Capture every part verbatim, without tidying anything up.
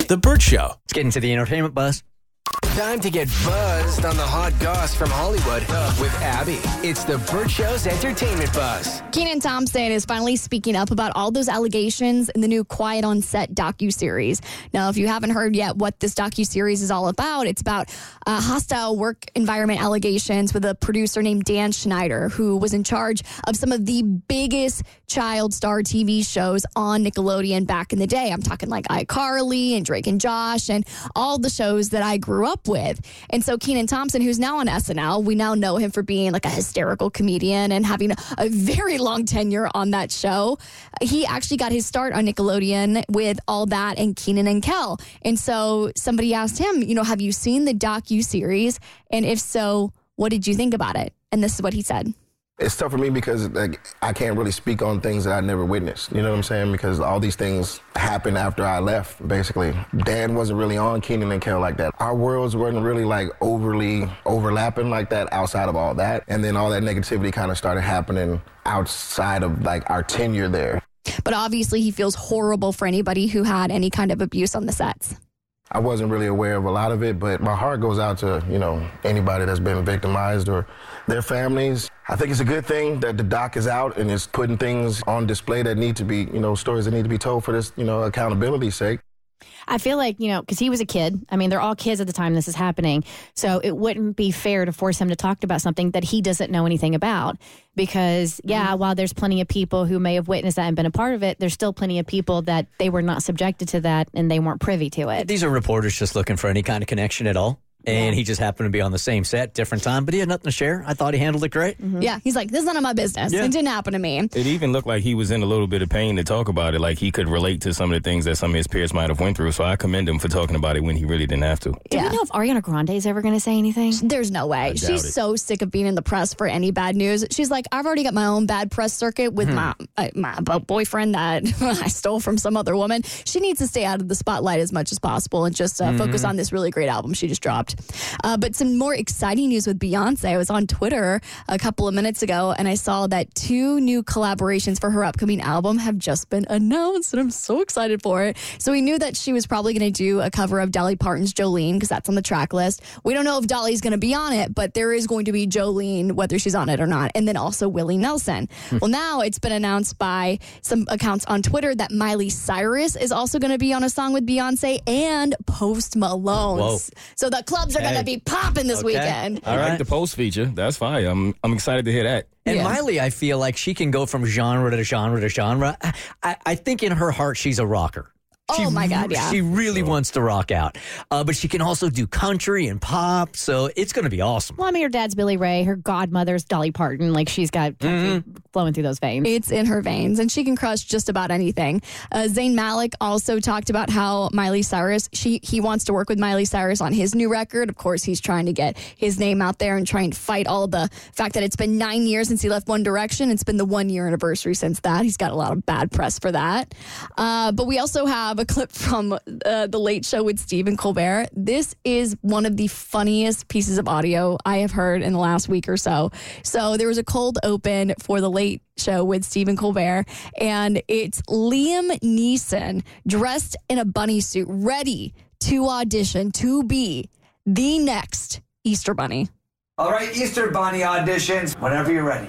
The Burt Show. Let's get into the entertainment buzz. Time to get buzzed on the hot goss from Hollywood with Abby. It's the Burt Show's Entertainment Buzz. Kenan Thompson is finally speaking up about all those allegations in the new Quiet on Set docuseries. Now, if you haven't heard yet what this docuseries is all about, it's about uh, hostile work environment allegations with a producer named Dan Schneider, who was in charge of some of the biggest child star T V shows on Nickelodeon back in the day. I'm talking like iCarly and Drake and Josh and all the shows that I grew up with. And so Kenan Thompson, who's now on S N L, we now know him for being like a hysterical comedian and having a, a very long tenure on that show. He actually got his start on Nickelodeon with All That and Kenan and Kel. And so somebody asked him, you know, have you seen the docuseries? And if so, what did you think about it? And this is what he said. It's tough for me because like, I can't really speak on things that I never witnessed. You know what I'm saying? Because all these things happened after I left, basically. Dan wasn't really on Kenan and Kel like that. Our worlds weren't really like overly overlapping like that outside of all that. And then all that negativity kind of started happening outside of like our tenure there. But obviously he feels horrible for anybody who had any kind of abuse on the sets. I wasn't really aware of a lot of it, but my heart goes out to, you know, anybody that's been victimized or their families. I think it's a good thing that the doc is out and it's putting things on display that need to be, you know, stories that need to be told for this, you know, accountability's sake. I feel like, you know, because he was a kid. I mean, they're all kids at the time this is happening. So it wouldn't be fair to force him to talk about something that he doesn't know anything about. Because, yeah, mm-hmm. while there's plenty of people who may have witnessed that and been a part of it, there's still plenty of people that they were not subjected to that and they weren't privy to it. These are reporters just looking for any kind of connection at all. And yeah. he just happened to be on the same set, different time, but he had nothing to share. I thought he handled it great. Mm-hmm. Yeah, he's like, this is none of my business. Yeah. It didn't happen to me. It even looked like he was in a little bit of pain to talk about it, like he could relate to some of the things that some of his peers might have went through. So I commend him for talking about it when he really didn't have to. Do yeah. we know if Ariana Grande is ever going to say anything? There's no way. She's it. so sick of being in the press for any bad news. She's like, I've already got my own bad press circuit with hmm. my uh, my boyfriend that I stole from some other woman. She needs to stay out of the spotlight as much as possible and just uh, mm-hmm. focus on this really great album she just dropped. Uh, but some more exciting news with Beyonce. I was on Twitter a couple of minutes ago and I saw that two new collaborations for her upcoming album have just been announced and I'm so excited for it. So we knew that she was probably going to do a cover of Dolly Parton's Jolene because that's on the track list. We don't know if Dolly's going to be on it, but there is going to be Jolene whether she's on it or not. And then also Willie Nelson. Well, now it's been announced by some accounts on Twitter that Miley Cyrus is also going to be on a song with Beyonce and Post Malone. Whoa. So the clubs are hey. going to be popping this Okay. weekend. I All right. like the post feature. That's fine. I'm I'm excited to hear that. And Yeah. Miley, I feel like she can go from genre to genre to genre. I, I think in her heart, she's a rocker. Oh, She my God, re- yeah. She really wants to rock out. Uh, but she can also do country and pop, so it's going to be awesome. Well, I mean, her dad's Billy Ray. Her godmother's Dolly Parton. Like, she's got country Mm-hmm. flowing through those veins. It's in her veins, and she can crush just about anything. Uh, Zayn Malik also talked about how Miley Cyrus, she he wants to work with Miley Cyrus on his new record. Of course, he's trying to get his name out there and trying to fight all the fact that it's been nine years since he left One Direction. It's been the one-year anniversary since that. He's got a lot of bad press for that. Uh, but we also have a clip from uh, The Late Show with Stephen Colbert. This is one of the funniest pieces of audio I have heard in the last week or so. So there was a cold open for The Late Show with Stephen Colbert, and it's Liam Neeson dressed in a bunny suit, ready to audition to be the next Easter Bunny. All right, Easter Bunny auditions, whenever you're ready.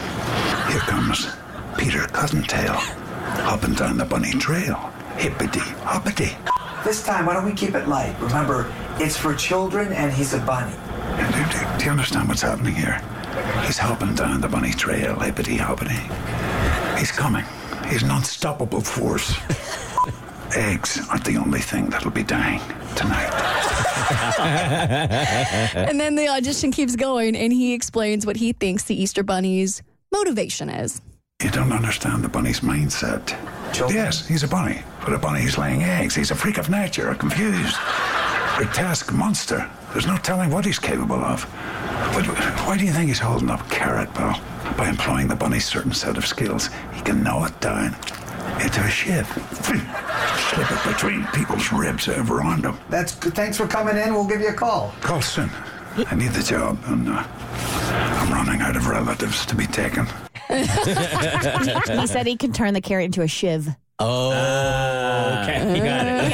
Here comes Peter Cottontail, hopping down the bunny trail. Hippity hoppity. This time, why don't we keep it light? Remember, it's for children and he's a bunny. Do, do, do you understand what's happening here? He's hopping down the bunny trail, hippity hoppity. He's coming. He's an unstoppable force. Eggs aren't the only thing that'll be dying tonight. And then the audition keeps going, and he explains what he thinks the Easter Bunny's motivation is. You don't understand the bunny's mindset. Children. Yes, he's a bunny, but a bunny is laying eggs. He's a freak of nature, a confused, grotesque monster. There's no telling what he's capable of. But why do you think he's holding up carrot, Bill? By employing the bunny's certain set of skills, he can gnaw it down into a shiv. Slip it between people's ribs over on them. That's good. Thanks for coming in. We'll give you a call. Call soon. I need the job, and uh, I'm running out of relatives to be taken. He said he can turn the carrot into a shiv. Oh, okay. You got it.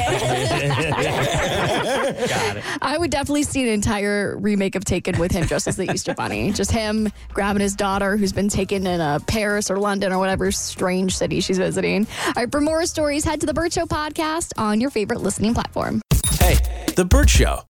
Got it. I would definitely see an entire remake of Taken with him just as the Easter Bunny. Just him grabbing his daughter who's been taken in uh, Paris or London or whatever strange city she's visiting. All right, for more stories, head to the Burt Show podcast on your favorite listening platform. Hey, The Burt Show.